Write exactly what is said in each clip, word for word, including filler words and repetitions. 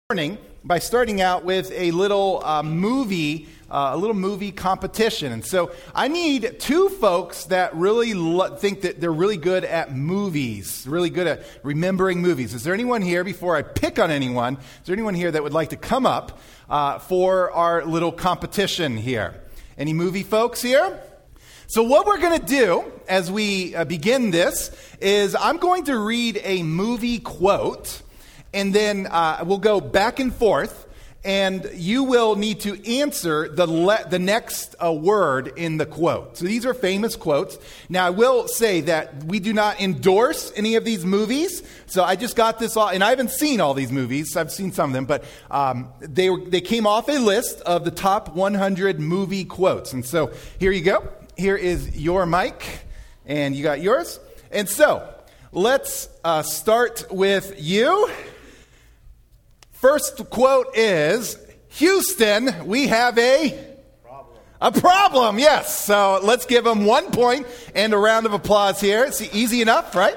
Morning by starting out with a little uh, movie, uh, a little movie competition. And so I need two folks that really lo- think that they're really good at movies, really good at remembering movies. Is there anyone here, before I pick on anyone, is there anyone here that would like to come up uh, for our little competition here? Any movie folks here? So what we're going to do as we uh, begin this is I'm going to read a movie quote. And then uh, we'll go back and forth, and you will need to answer the le- the next uh, word in the quote. So these are famous quotes. Now, I will say that we do not endorse any of these movies. So I just got this all, and I haven't seen all these movies. I've seen some of them, but um, they were, they came off a list of the top one hundred movie quotes. And so here you go. Here is your mic, and you got yours. And so let's uh, start with you. First quote is, Houston, we have a problem. A problem, yes. So let's give them one point and a round of applause here. It's easy enough, right?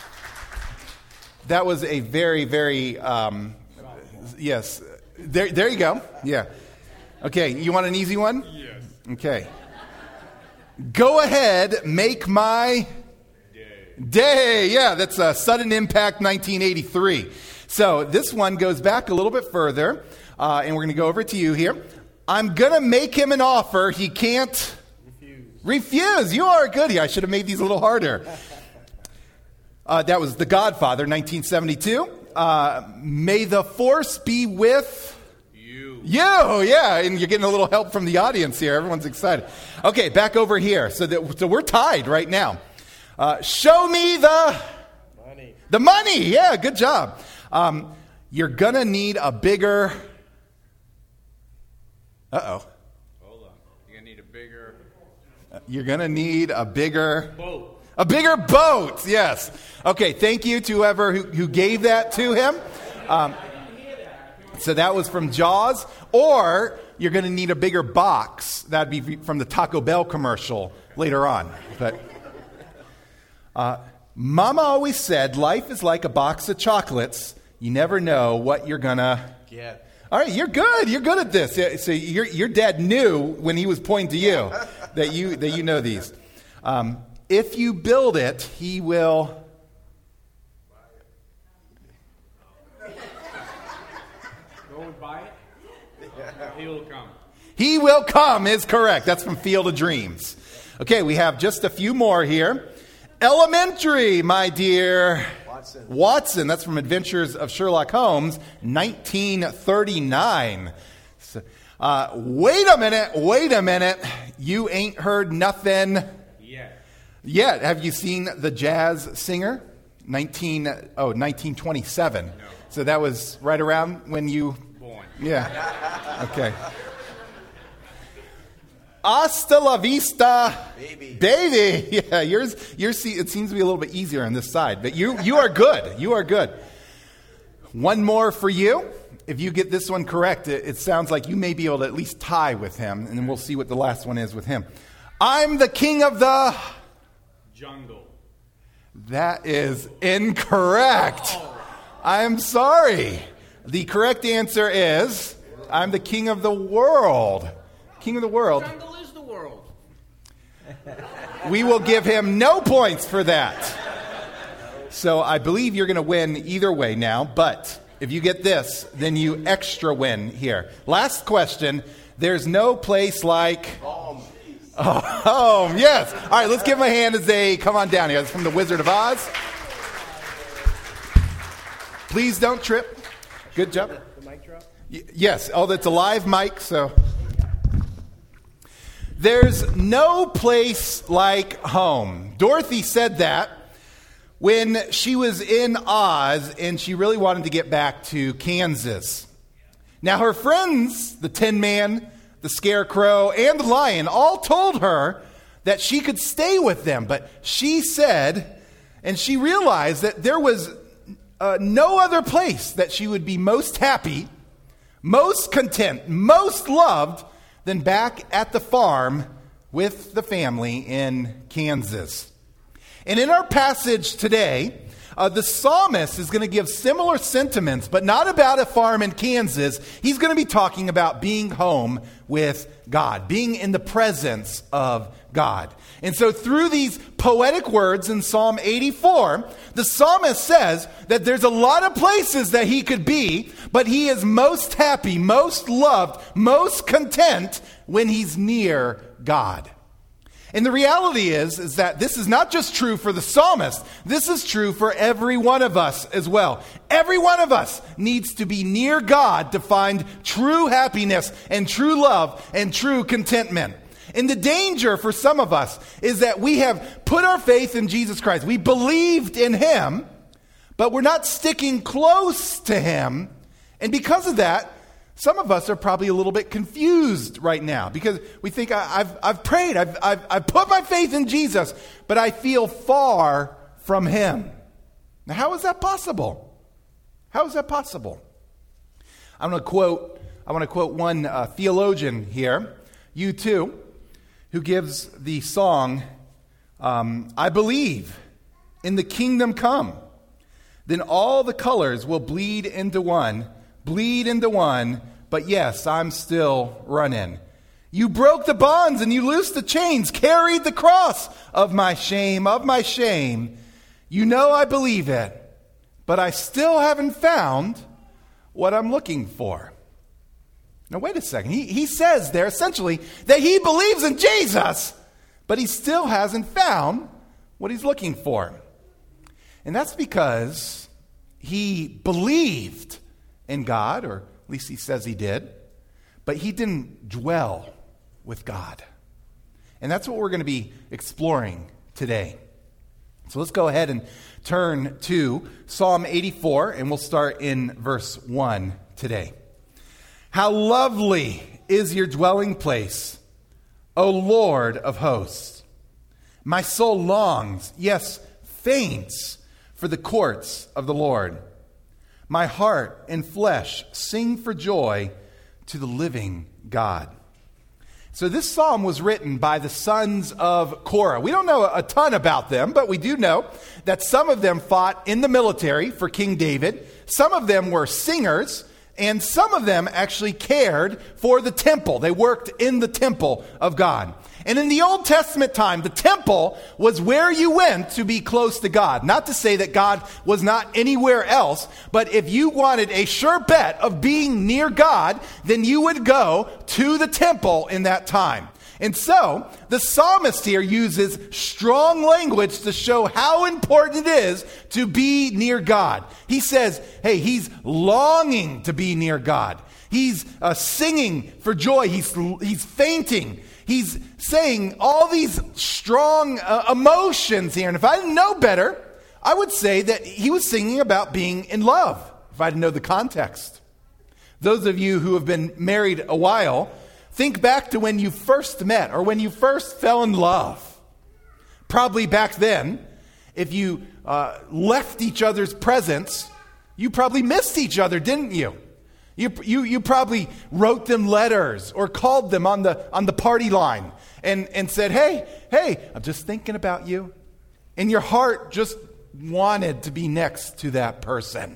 That was a very, very, um, yes. There, there you go. Yeah. Okay, you want an easy one? Yes. Okay. Go ahead, make my day. Day. Yeah, that's a Sudden Impact nineteen eighty-three. So this one goes back a little bit further, uh, and we're going to go over to you here. I'm going to make him an offer he can't refuse. Refuse. You are good. I should have made these a little harder. Uh, that was The Godfather, nineteen seventy-two. Uh, may the force be with you. You, yeah, and you're getting a little help from the audience here. Everyone's excited. Okay, back over here. So, that, so we're tied right now. Uh, show me the money. The money. Yeah, good job. Um, you're going to need a bigger... Uh-oh. Hold on. You're going to need a bigger... You're going to need a bigger... Boat. A bigger boat, yes. Okay, thank you to whoever who, who gave that to him. Um, so that was from Jaws. Or you're going to need a bigger box. That'd be from the Taco Bell commercial later on. But... Uh, Mama always said life is like a box of chocolates. You never know what you're gonna get. All right, you're good. You're good at this. So your your dad knew when he was pointing to you that you that you know these. Um, if you build it, he will. Go and buy it. He will come. He will come is correct. That's from Field of Dreams. Okay, we have just a few more here. Elementary, my dear Watson. Watson. That's from Adventures of Sherlock Holmes, nineteen thirty-nine. So, uh, wait a minute, wait a minute. You ain't heard nothing yet. Yet. Have you seen The Jazz Singer? nineteen oh, nineteen twenty-seven. No. So that was right around when you... Born. Yeah. Okay. Hasta la vista, baby. Baby. Yeah, yours. Yours. It seems to be a little bit easier on this side, but you. You are good. You are good. One more for you. If you get this one correct, it, it sounds like you may be able to at least tie with him, and then we'll see what the last one is with him. I'm the king of the jungle. That is incorrect. Oh. I'm sorry. The correct answer is I'm the king of the world. King of the world. The jungle is the world. We will give him no points for that. So I believe you're going to win either way now, but if you get this, then you extra win here. Last question. There's no place like... Home. Oh, home, yes. All right, let's give him a hand as they come on down here. It's from The Wizard of Oz. Please don't trip. Good job. The mic drop? Y- yes. Oh, that's a live mic, so... There's no place like home. Dorothy said that when she was in Oz and she really wanted to get back to Kansas. Now her friends, the Tin Man, the Scarecrow, and the Lion all told her that she could stay with them. But she said, and she realized that there was uh, no other place that she would be most happy, most content, most loved than back at the farm with the family in Kansas. And in our passage today, Uh, the psalmist is going to give similar sentiments, but not about a farm in Kansas. He's going to be talking about being home with God, being in the presence of God. And so through these poetic words in Psalm eighty-four, the psalmist says that there's a lot of places that he could be, but he is most happy, most loved, most content when he's near God. And the reality is, is that this is not just true for the psalmist. This is true for every one of us as well. Every one of us needs to be near God to find true happiness and true love and true contentment. And the danger for some of us is that we have put our faith in Jesus Christ. We believed in him, but we're not sticking close to him. And because of that, some of us are probably a little bit confused right now because we think, I've, I've prayed, I've, I've, I've put my faith in Jesus, but I feel far from him. Now, how is that possible? How is that possible? I'm going to quote, I want to quote one uh, theologian here, U two, who gives the song, um, I believe in the kingdom come. Then all the colors will bleed into one, bleed into one, but yes, I'm still running. You broke the bonds and you loosed the chains, carried the cross of my shame, of my shame. You know I believe it, but I still haven't found what I'm looking for. Now, wait a second. He, he says there essentially that he believes in Jesus, but he still hasn't found what he's looking for. And that's because he believed in God, or at least he says he did, but he didn't dwell with God. And that's what we're going to be exploring today. So let's go ahead and turn to Psalm eighty-four, and we'll start in verse one today. How lovely is your dwelling place, O Lord of hosts. My soul longs, yes, faints, for the courts of the Lord. My heart and flesh sing for joy to the living God. So this psalm was written by the sons of Korah. We don't know a ton about them, but we do know that some of them fought in the military for King David. Some of them were singers, and some of them actually cared for the temple. They worked in the temple of God. And in the Old Testament time, the temple was where you went to be close to God. Not to say that God was not anywhere else, but if you wanted a sure bet of being near God, then you would go to the temple in that time. And so, the psalmist here uses strong language to show how important it is to be near God. He says, hey, he's longing to be near God. He's uh, singing for joy. He's, he's fainting. He's saying all these strong uh, emotions here. And if I didn't know better, I would say that he was singing about being in love, if I didn't know the context. Those of you who have been married a while, think back to when you first met or when you first fell in love. Probably back then, if you uh, left each other's presence, you probably missed each other, didn't you? You, you, you probably wrote them letters or called them on the, on the party line and, and said, hey, hey, I'm just thinking about you. And your heart just wanted to be next to that person.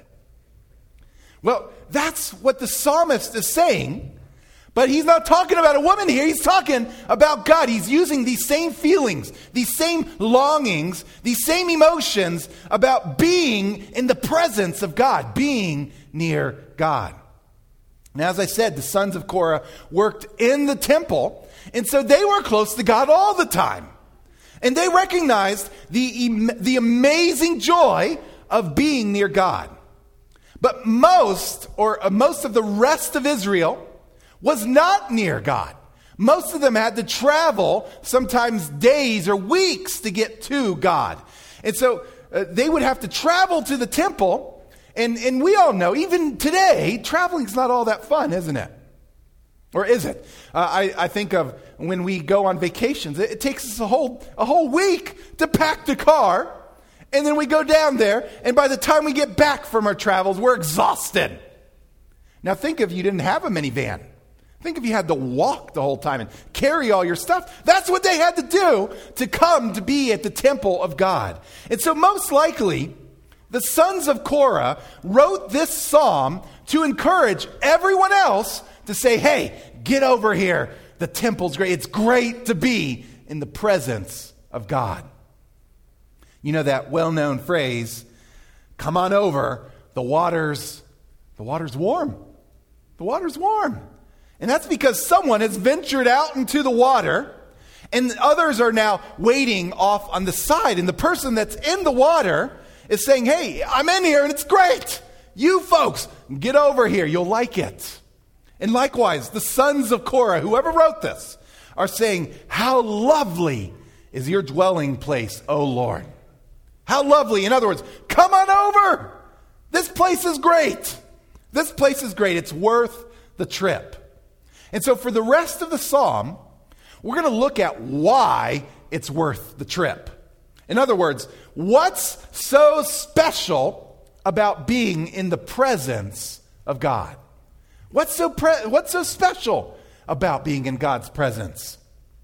Well, that's what the psalmist is saying, but he's not talking about a woman here. He's talking about God. He's using these same feelings, these same longings, these same emotions about being in the presence of God, being near God. Now, as I said, the sons of Korah worked in the temple, and so they were close to God all the time. And they recognized the, the amazing joy of being near God. But most, or most of the rest of Israel was not near God. Most of them had to travel, sometimes days or weeks, to get to God. And so uh, they would have to travel to the temple. And, and we all know, even today, traveling's not all that fun, isn't it? Or is it? Uh, I, I think of when we go on vacations. It, it takes us a whole, a whole week to pack the car. And then we go down there. And by the time we get back from our travels, we're exhausted. Now think if you didn't have a minivan. Think if you had to walk the whole time and carry all your stuff. That's what they had to do to come to be at the temple of God. And so most likely, The sons of Korah wrote this psalm to encourage everyone else to say, hey, get over here. The temple's great. It's great to be in the presence of God. You know that well-known phrase, come on over, the water's, the water's warm. The water's warm. And that's because someone has ventured out into the water and others are now waiting off on the side. And the person that's in the water is saying, hey, I'm in here and it's great. You folks, get over here. You'll like it. And likewise, the sons of Korah, whoever wrote this, are saying, how lovely is your dwelling place, O Lord. How lovely. In other words, come on over. This place is great. This place is great. It's worth the trip. And so for the rest of the psalm, we're going to look at why it's worth the trip. In other words, what's so special about being in the presence of God? What's so pre- what's so special about being in God's presence?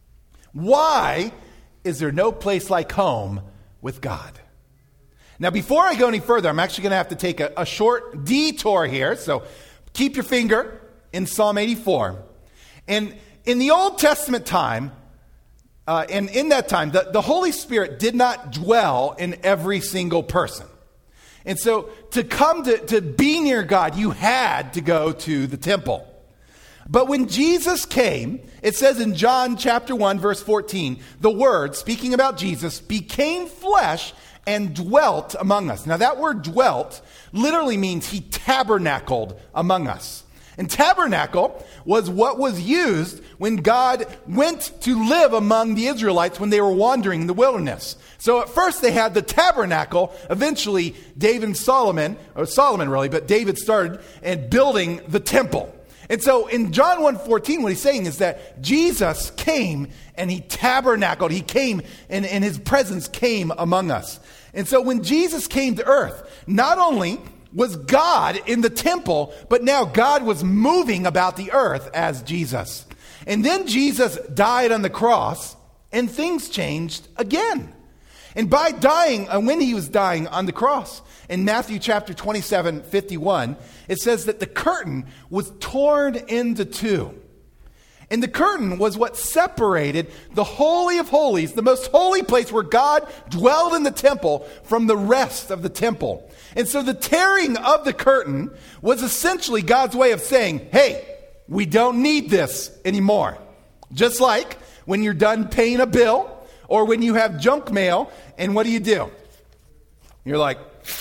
Why is there no place like home with God? Now, before I go any further, I'm actually going to have to take a, a short detour here. So keep your finger in Psalm eighty-four. And in the Old Testament time, uh, and in that time, the, the Holy Spirit did not dwell in every single person. And so to come to, to be near God, you had to go to the temple. But when Jesus came, it says in John chapter one, verse fourteen, the Word, speaking about Jesus, became flesh and dwelt among us. Now that word dwelt literally means he tabernacled among us. And tabernacle was what was used when God went to live among the Israelites when they were wandering in the wilderness. So at first they had the tabernacle. Eventually David and Solomon, or Solomon really, but David started and building the temple. And so in John one fourteen, what he's saying is that Jesus came and he tabernacled. He came and, and his presence came among us. And so when Jesus came to earth, not only was God in the temple, but now God was moving about the earth as Jesus. And then Jesus died on the cross and things changed again. And by dying, uh, when he was dying on the cross, in Matthew chapter twenty-seven, fifty-one, it says that the curtain was torn into two. And the curtain was what separated the Holy of Holies, the most holy place where God dwelled in the temple, from the rest of the temple. And so the tearing of the curtain was essentially God's way of saying, hey, we don't need this anymore. Just like when you're done paying a bill or when you have junk mail, and what do you do? You're like,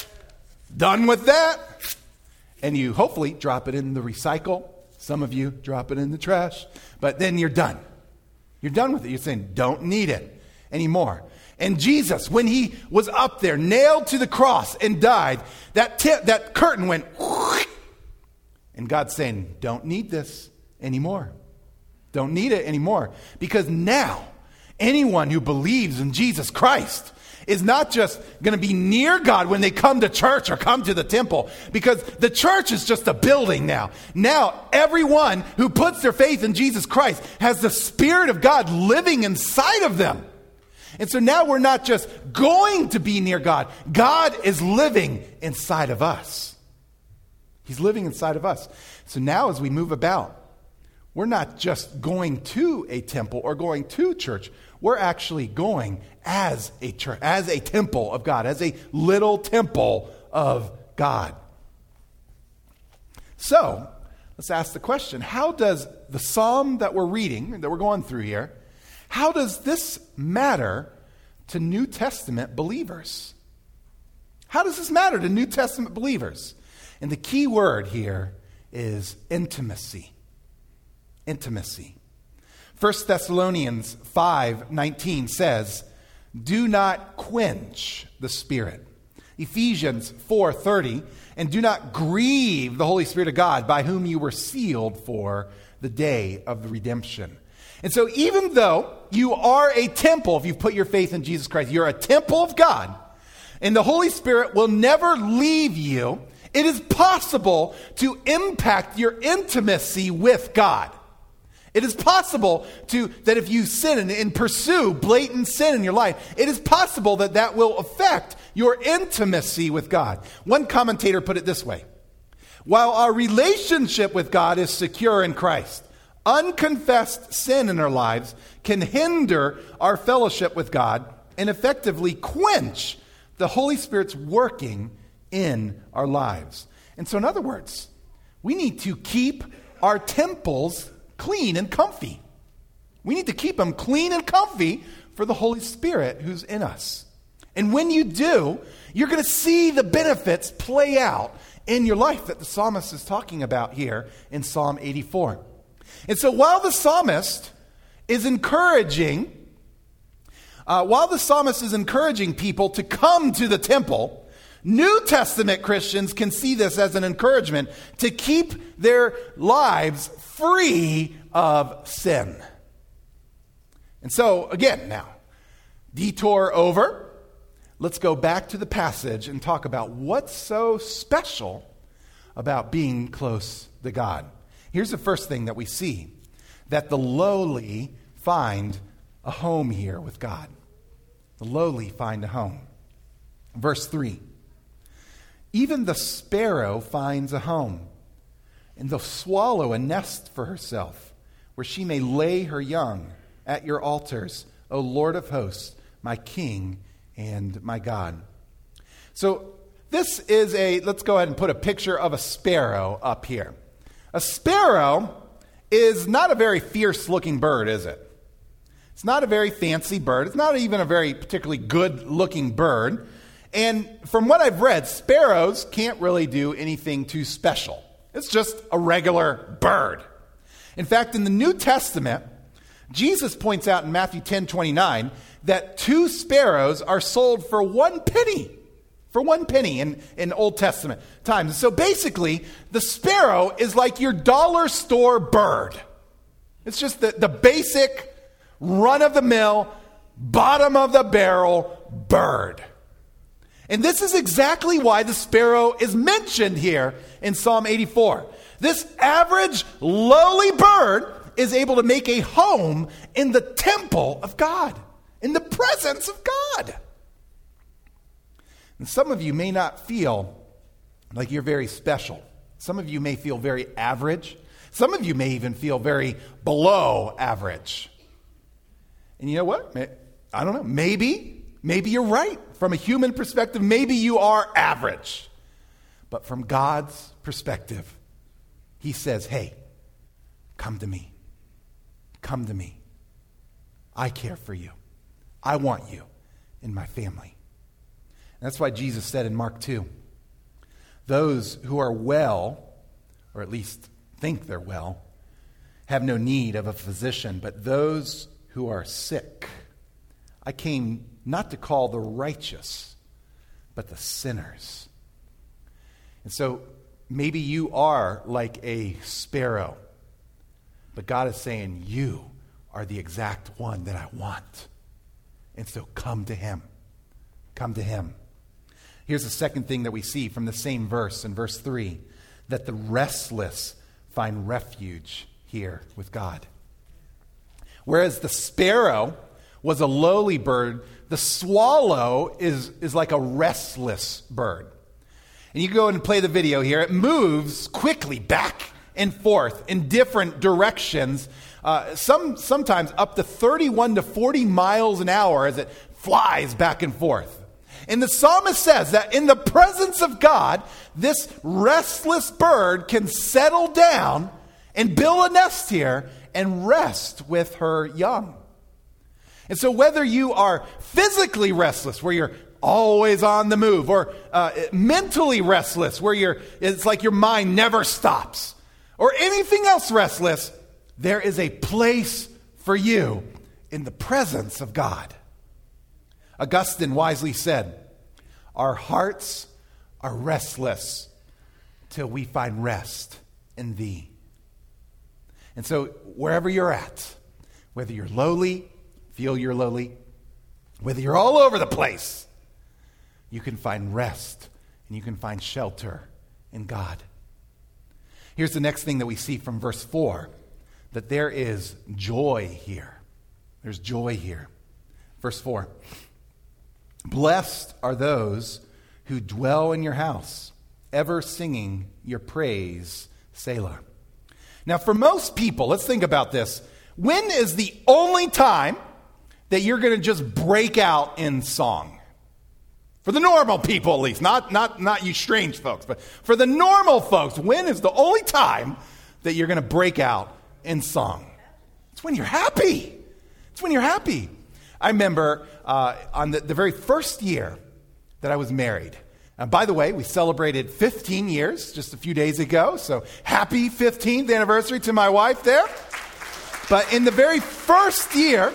done with that. And you hopefully drop it in the recycle. Some of you drop it in the trash, but then you're done. You're done with it. You're saying, don't need it anymore. And Jesus, when he was up there, nailed to the cross and died, that t- that curtain went, and God's saying, don't need this anymore. Don't need it anymore. Because now, anyone who believes in Jesus Christ is not just going to be near God when they come to church or come to the temple, because the church is just a building now. Now, everyone who puts their faith in Jesus Christ has the Spirit of God living inside of them. And so now we're not just going to be near God. God is living inside of us. He's living inside of us. So now as we move about, we're not just going to a temple or going to church. We're actually going as a church, as a temple of God, as a little temple of God. So, let's ask the question, how does the psalm that we're reading, that we're going through here, how does this matter to New Testament believers? How does this matter to New Testament believers? And the key word here is intimacy. Intimacy. First Thessalonians five nineteen says, do not quench the Spirit. Ephesians four thirty, and do not grieve the Holy Spirit of God, by whom you were sealed for the day of the redemption. And so even though you are a temple, if you've put your faith in Jesus Christ, you're a temple of God, and the Holy Spirit will never leave you, it is possible to impact your intimacy with God. It is possible to that if you sin and, and pursue blatant sin in your life, it is possible that that will affect your intimacy with God. One commentator put it this way: while our relationship with God is secure in Christ, unconfessed sin in our lives can hinder our fellowship with God and effectively quench the Holy Spirit's working in our lives. And so, in other words, we need to keep our temples clean and comfy. We need to keep them clean and comfy for the Holy Spirit who's in us. And when you do, you're going to see the benefits play out in your life that the psalmist is talking about here in Psalm eighty-four. And so while the psalmist is encouraging, uh, while the psalmist is encouraging people to come to the temple, New Testament Christians can see this as an encouragement to keep their lives free of sin. And so, again, now, detour over. Let's go back to the passage and talk about what's so special about being close to God. Here's the first thing that we see, that the lowly find a home here with God. The lowly find a home. Verse three. Even the sparrow finds a home, and the swallow a nest for herself, where she may lay her young at your altars, O Lord of hosts, my King and my God. So this is a, let's go ahead and put a picture of a sparrow up here. A sparrow is not a very fierce-looking bird, is it? It's not a very fancy bird. It's not even a very particularly good-looking bird. And from what I've read, sparrows can't really do anything too special. It's just a regular bird. In fact, in the New Testament, Jesus points out in Matthew ten twenty-nine that two sparrows are sold for one penny. For one penny in, in Old Testament times. So basically, the sparrow is like your dollar store bird. It's just the, the basic, run-of-the-mill, bottom-of-the-barrel bird. And this is exactly why the sparrow is mentioned here in Psalm eighty-four. This average, lowly bird is able to make a home in the temple of God, in the presence of God. And some of you may not feel like you're very special. Some of you may feel very average. Some of you may even feel very below average. And you know what? I don't know. Maybe, maybe you're right. From a human perspective, maybe you are average. But from God's perspective, he says, hey, come to me. Come to me. I care for you. I want you in my family. And that's why Jesus said in Mark two, those who are well, or at least think they're well, have no need of a physician, but those who are sick. I came not to call the righteous, but the sinners. And so maybe you are like a sparrow, but God is saying you are the exact one that I want. And so come to him. Come to him. Here's the second thing that we see from the same verse in verse three, that the restless find refuge here with God. Whereas the sparrow was a lowly bird, the swallow is, is like a restless bird. And you go and play the video here. It moves quickly back and forth in different directions, uh, some sometimes up to thirty-one to forty miles an hour as it flies back and forth. And the psalmist says that in the presence of God, this restless bird can settle down and build a nest here and rest with her young. And so whether you are physically restless, where you're always on the move, or uh, mentally restless, where you're, it's like your mind never stops, or anything else restless, there is a place for you in the presence of God. Augustine wisely said, our hearts are restless till we find rest in thee. And so wherever you're at, whether you're lowly, feel you're lowly, whether you're all over the place, you can find rest and you can find shelter in God. Here's the next thing that we see from verse four. that there is joy here. There's joy here. Verse four. Blessed are those who dwell in your house, ever singing your praise, Selah. Now, for most people, let's think about this. When is the only time that you're going to just break out in song? For the normal people, at least, not, not, not you strange folks, but for the normal folks, when is the only time that you're going to break out in song? It's when you're happy. It's when you're happy. I remember uh, on the, the very first year that I was married. And by the way, we celebrated fifteen years just a few days ago. So happy fifteenth anniversary to my wife there. But in the very first year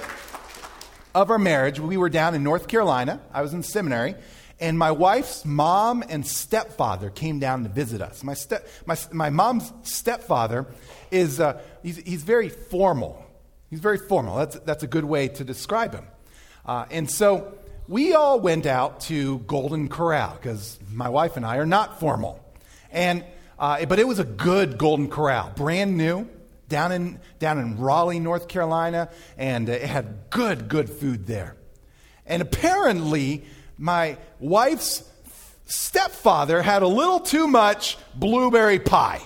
of our marriage, we were down in North Carolina. I was in seminary. And my wife's mom and stepfather came down to visit us. My step, my, my mom's stepfather is, uh, he's, he's very formal. He's very formal. That's, that's a good way to describe him. Uh, and so we all went out to Golden Corral because my wife and I are not formal. And uh, but it was a good Golden Corral, brand new, down in down in Raleigh, North Carolina, and uh, it had good, good food there. And apparently, my wife's stepfather had a little too much blueberry pie.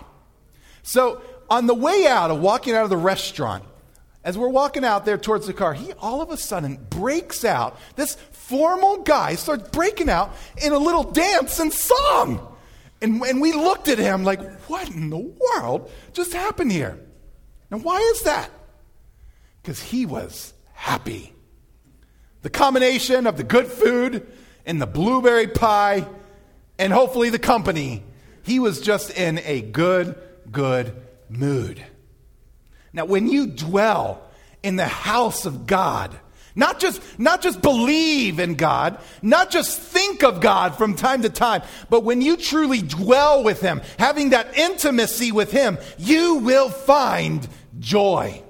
So on the way out of walking out of the restaurant, as we're walking out there towards the car, he all of a sudden breaks out. This formal guy starts breaking out in a little dance and song. And, and we looked at him like, what in the world just happened here? Now, why is that? Because he was happy. The combination of the good food and the blueberry pie and hopefully the company, he was just in a good, good mood. Now, when you dwell in the house of God, not just, not just believe in God, not just think of God from time to time, but when you truly dwell with Him, having that intimacy with Him, you will find joy.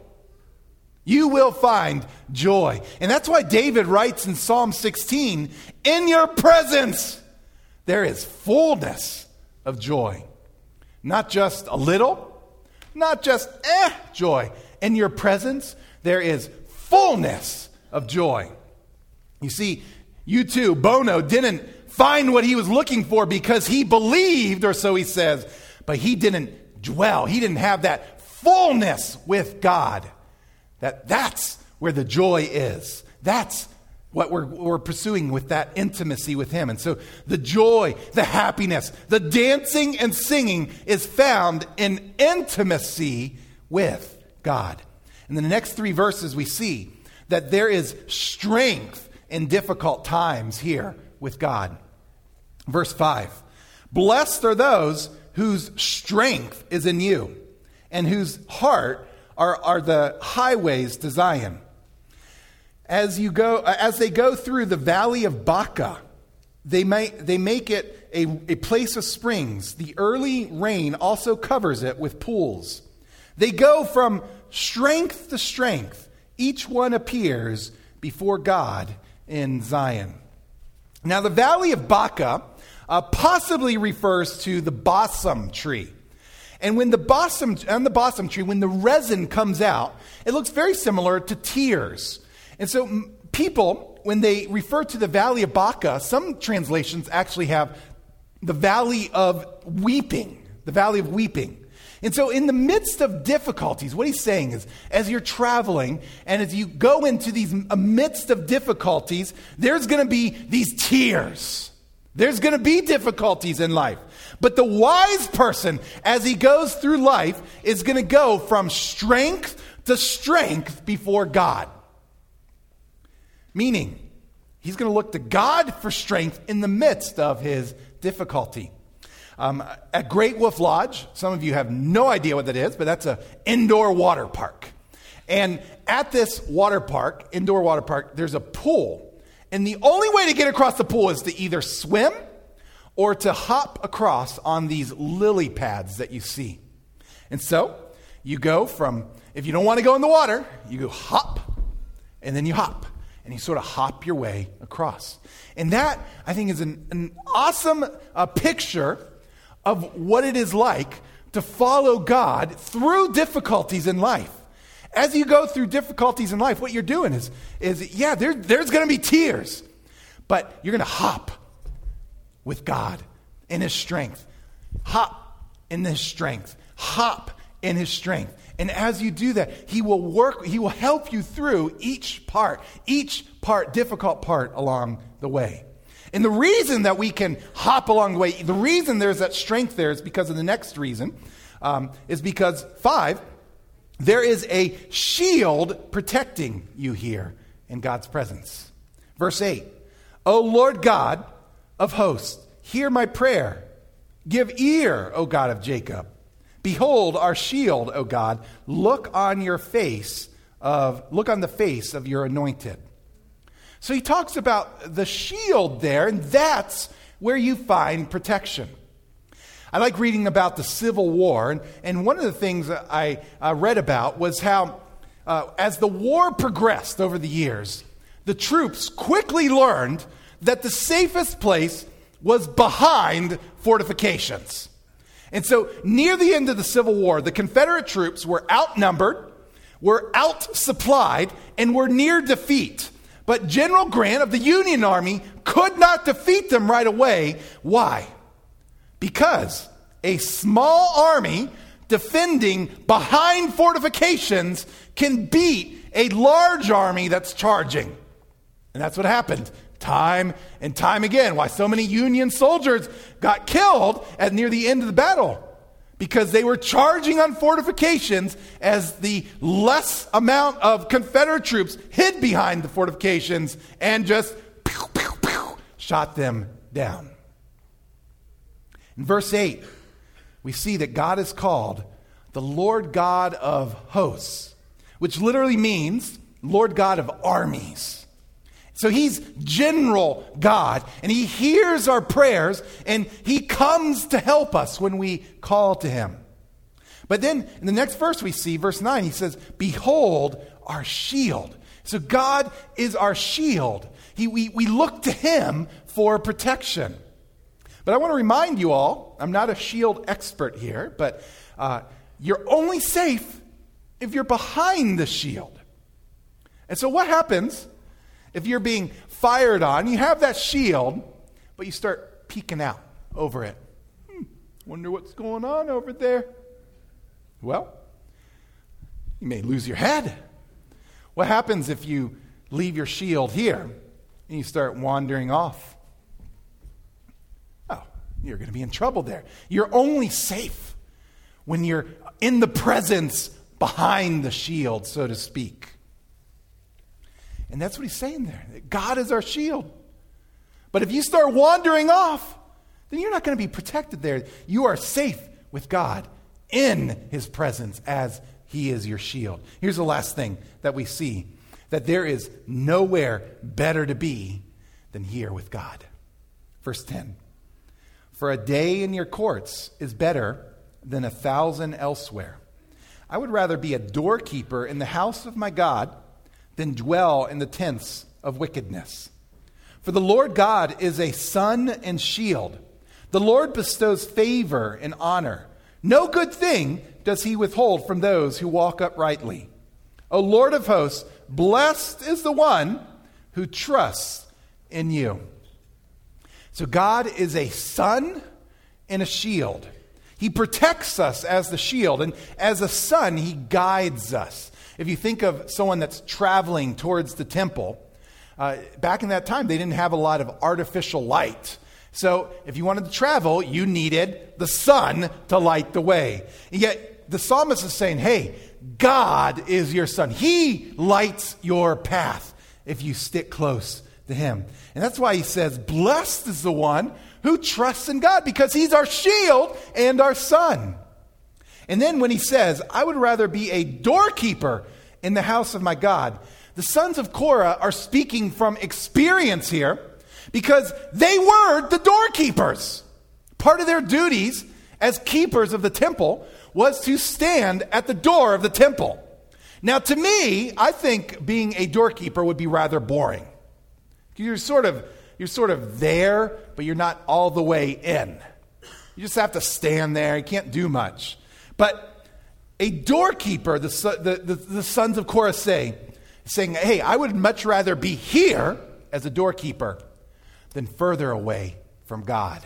You will find joy. And that's why David writes in Psalm sixteen, in your presence, there is fullness of joy. Not just a little, not just eh, joy. In your presence, there is fullness of joy. You see, U two, Bono didn't find what he was looking for because he believed, or so he says, but he didn't dwell. He didn't have that fullness with God. That that's where the joy is. That's what we're, we're pursuing with that intimacy with Him. And so the joy, the happiness, the dancing and singing is found in intimacy with God. And in the next three verses we see that there is strength in difficult times here with God. Verse five, blessed are those whose strength is in you and whose heart Are, are the highways to Zion. As you go, as they go through the valley of Baca, they make they make it a, a place of springs. The early rain also covers it with pools. They go from strength to strength. Each one appears before God in Zion. Now, the valley of Baca uh, possibly refers to the balsam tree. And when the balsam, on the balsam tree, when the resin comes out, it looks very similar to tears. And so m- people, when they refer to the valley of Baca, some translations actually have the valley of weeping, the valley of weeping. And so in the midst of difficulties, what he's saying is, as you're traveling and as you go into these midst of difficulties, there's going to be these tears. There's going to be difficulties in life. But the wise person, as he goes through life, is going to go from strength to strength before God. Meaning, he's going to look to God for strength in the midst of his difficulty. Um, at Great Wolf Lodge, some of you have no idea what that is, but that's an indoor water park. And at this water park, indoor water park, there's a pool. And the only way to get across the pool is to either swim or to hop across on these lily pads that you see. And so you go from, if you don't want to go in the water, you go hop, and then you hop. And you sort of hop your way across. And that, I think, is an, an awesome uh, picture of what it is like to follow God through difficulties in life. as you go through difficulties in life, what you're doing is, is yeah, there, there's going to be tears, but you're going to hop with God in his strength. Hop in his strength. Hop in his strength. And as you do that, he will work, he will help you through each part, each part, difficult part along the way. And the reason that we can hop along the way, the reason there's that strength there is because of the next reason, um, is because, five, there is a shield protecting you here in God's presence. Verse eight, O Lord God of hosts, hear my prayer. Give ear, O God of Jacob. Behold our shield, O God. Look on your face of look on the face of your anointed. So he talks about the shield there, and that's where you find protection. I like reading about the Civil War, and, and one of the things that I uh, read about was how, uh, as the war progressed over the years, the troops quickly learned that the safest place was behind fortifications. And so near the end of the Civil War, the Confederate troops were outnumbered, were outsupplied, and were near defeat. But General Grant of the Union Army could not defeat them right away. Why? Because a small army defending behind fortifications can beat a large army that's charging. And that's what happened time and time again. Why so many Union soldiers got killed at near the end of the battle. Because they were charging on fortifications as the less amount of Confederate troops hid behind the fortifications and just pew, pew, pew, shot them down. In verse eight, we see that God is called the Lord God of hosts, which literally means Lord God of armies. So he's general God, and he hears our prayers, and he comes to help us when we call to him. But then in the next verse we see, verse nine, he says, behold our shield. So God is our shield. He, we, we look to him for protection. But I want to remind you all, I'm not a shield expert here, but uh, you're only safe if you're behind the shield. And so what happens if you're being fired on, you have that shield, but you start peeking out over it? Hmm, wonder what's going on over there. Well, you may lose your head. What happens if you leave your shield here and you start wandering off? Oh, you're going to be in trouble there. You're only safe when you're in the presence behind the shield, so to speak. And that's what he's saying there. That God is our shield. But if you start wandering off, then you're not going to be protected there. You are safe with God in his presence as he is your shield. Here's the last thing that we see. That there is nowhere better to be than here with God. Verse ten. For a day in your courts is better than a thousand elsewhere. I would rather be a doorkeeper in the house of my God than dwell in the tents of wickedness. For the Lord God is a sun and shield. The Lord bestows favor and honor. No good thing does he withhold from those who walk uprightly. O Lord of hosts, blessed is the one who trusts in you. So God is a sun and a shield. He protects us as the shield, and as a sun, he guides us. If you think of someone that's traveling towards the temple, uh, back in that time, they didn't have a lot of artificial light. So if you wanted to travel, you needed the sun to light the way. And yet the psalmist is saying, hey, God is your sun. He lights your path if you stick close to him. And that's why he says, blessed is the one who trusts in God, because he's our shield and our sun. And then when he says, I would rather be a doorkeeper in the house of my God, the sons of Korah are speaking from experience here because they were the doorkeepers. Part of their duties as keepers of the temple was to stand at the door of the temple. Now, to me, I think being a doorkeeper would be rather boring. You're sort of, you're sort of there, but you're not all the way in. You just have to stand there. You can't do much. But a doorkeeper, the, the, the, the sons of Korah say, saying, hey, I would much rather be here as a doorkeeper than further away from God.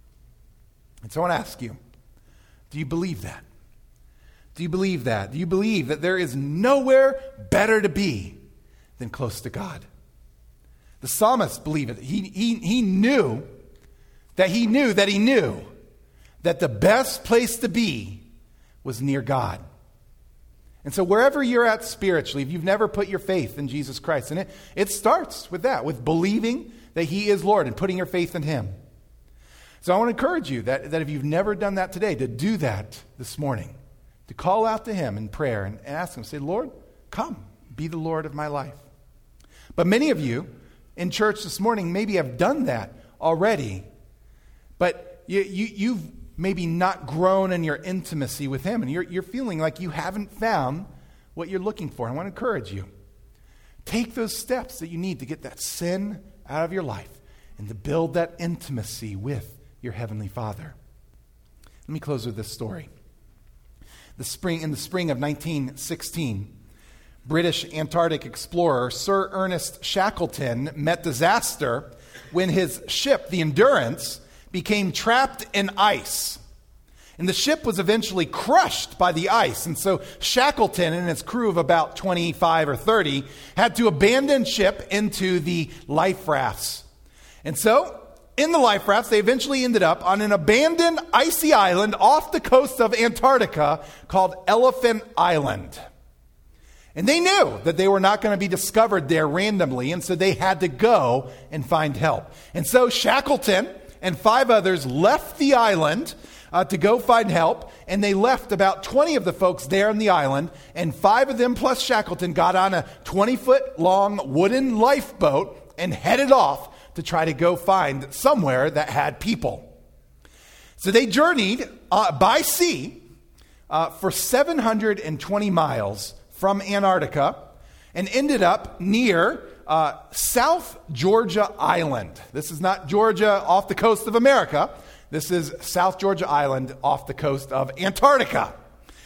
And so I want to ask you, do you believe that? Do you believe that? Do you believe that there is nowhere better to be than close to God? The psalmist believed it. He, he, he knew that he knew that he knew that the best place to be was near God. And so wherever you're at spiritually, if you've never put your faith in Jesus Christ, and it, it starts with that, with believing that he is Lord and putting your faith in him. So I want to encourage you that, that if you've never done that today, to do that this morning, to call out to him in prayer and ask him, say, Lord, come, be the Lord of my life. But many of you in church this morning maybe have done that already, but you, you, you've maybe not grown in your intimacy with him, and you're, you're feeling like you haven't found what you're looking for. I want to encourage you. Take those steps that you need to get that sin out of your life and to build that intimacy with your Heavenly Father. Let me close with this story. The spring, in the spring of nineteen sixteen, British Antarctic explorer Sir Ernest Shackleton met disaster when his ship, the Endurance, became trapped in ice. And the ship was eventually crushed by the ice. And so Shackleton and his crew of about twenty-five or thirty had to abandon ship into the life rafts. And so in the life rafts, they eventually ended up on an abandoned icy island off the coast of Antarctica called Elephant Island. And they knew that they were not going to be discovered there randomly, and so they had to go and find help. And so Shackleton and five others left the island uh, to go find help, and they left about twenty of the folks there on the island, and five of them plus Shackleton got on a twenty-foot-long wooden lifeboat and headed off to try to go find somewhere that had people. So they journeyed uh, by sea uh, for seven hundred twenty miles from Antarctica and ended up near uh, South Georgia Island. This is not Georgia off the coast of America. This is South Georgia Island off the coast of Antarctica.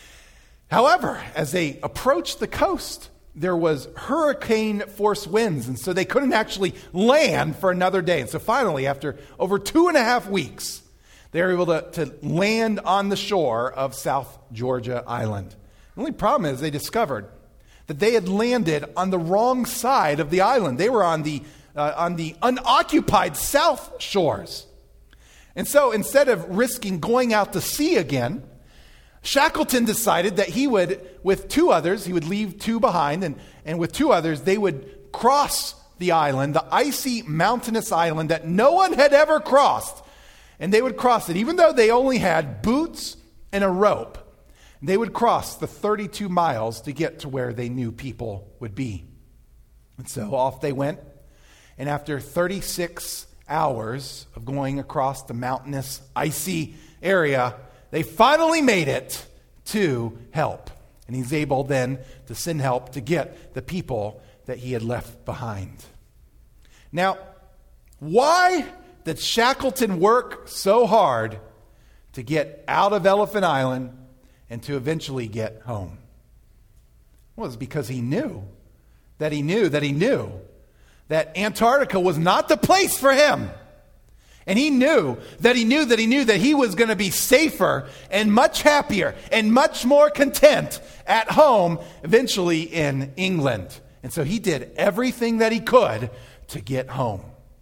However, as they approached the coast, there was hurricane force winds, and so they couldn't actually land for another day. And so finally, after over two and a half weeks, they were able to, to land on the shore of South Georgia Island. The only problem is they discovered that they had landed on the wrong side of the island. They were on the, uh, on the unoccupied south shores. And so instead of risking going out to sea again, Shackleton decided that he would, with two others, he would leave two behind, and, and with two others, they would cross the island, the icy mountainous island that no one had ever crossed. And they would cross it, even though they only had boots and a rope. They would cross the thirty-two miles to get to where they knew people would be. And so off they went, and after thirty-six hours of going across the mountainous, icy area, they finally made it to help. And he's able then to send help to get the people that he had left behind. Now, why did Shackleton work so hard to get out of Elephant Island and to eventually get home? Well, it was because he knew that he knew that he knew that Antarctica was not the place for him. And he knew that he knew that he knew that he was going to be safer and much happier and much more content at home, eventually in England. And so he did everything that he could to get home.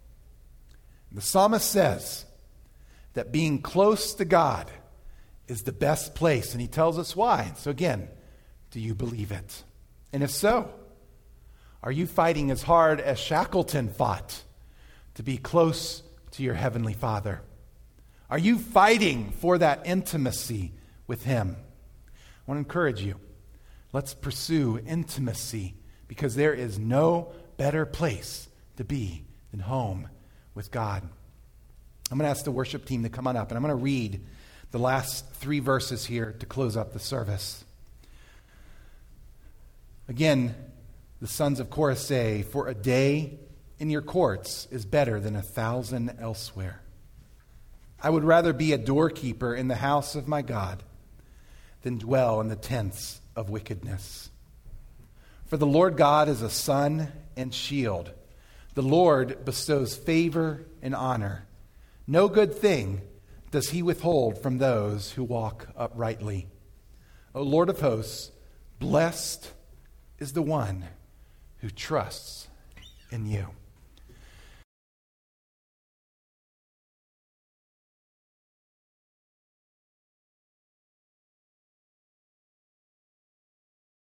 The psalmist says that being close to God is the best place, and he tells us why. So again, do you believe it? And if so, are you fighting as hard as Shackleton fought to be close to your Heavenly Father? Are you fighting for that intimacy with Him? I want to encourage you. Let's pursue intimacy, because there is no better place to be than home with God. I'm going to ask the worship team to come on up, and I'm going to read the last three verses here to close up the service. Again, the sons of Korah say, "For a day in your courts is better than a thousand elsewhere. I would rather be a doorkeeper in the house of my God than dwell in the tents of wickedness. For the Lord God is a sun and shield. The Lord bestows favor and honor. No good thing does he withhold from those who walk uprightly. O Lord of hosts, blessed is the one who trusts in you.